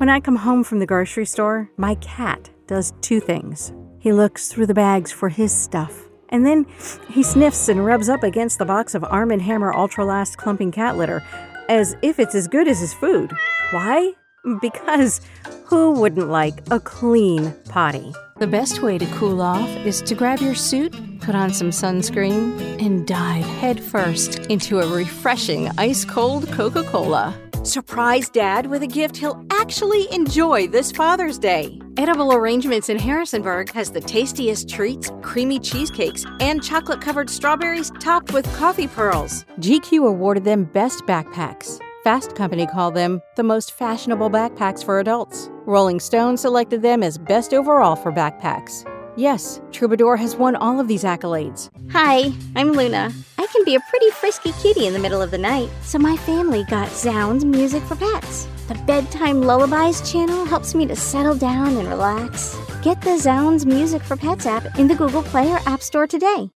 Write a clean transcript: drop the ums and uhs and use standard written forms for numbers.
When I come home from the grocery store, my cat does two things. He looks through the bags for his stuff, and then he sniffs and rubs up against the box of Arm & Hammer Ultralast clumping cat litter as if it's as good as his food. Why? Because who wouldn't like a clean potty? The best way to cool off is to grab your suit, put on some sunscreen, and dive headfirst into a refreshing ice-cold Coca-Cola. Surprise Dad with a gift he'll actually enjoy this Father's Day. Edible Arrangements in Harrisonburg has the tastiest treats, creamy cheesecakes, and chocolate-covered strawberries topped with coffee pearls. GQ awarded them Best Backpacks. Fast Company called them the most fashionable backpacks for adults. Rolling Stone selected them as best overall for backpacks. Yes, Troubadour has won all of these accolades. Hi, I'm Luna. I can be a pretty frisky kitty in the middle of the night, so my family got Zounds Music for Pets. The Bedtime Lullabies channel helps me to settle down and relax. Get the Zounds Music for Pets app in the Google Play or App Store today.